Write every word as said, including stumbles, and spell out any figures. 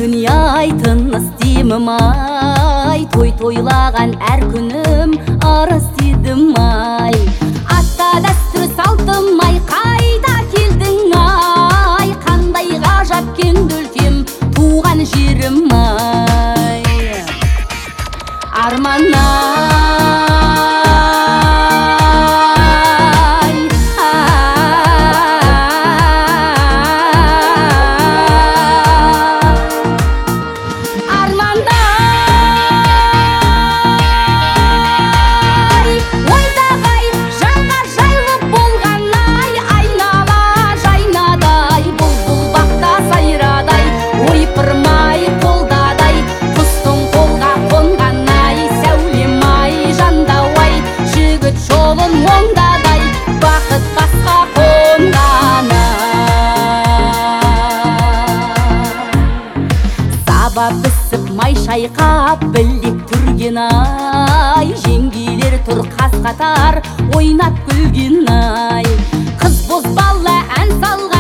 Dünya tınыс деймім ай, той тойлаған әр күнім арас дедім ай. Атта дәстүр салтым ай, қайда келдің ай, қандай ғажап кеңді өлкем туған жерім ай. Арман пісіп май шайқап білек түрген ай, жеңгейлер тұр қас қатар ойнап күлген ай. Қыз бозбала ән салған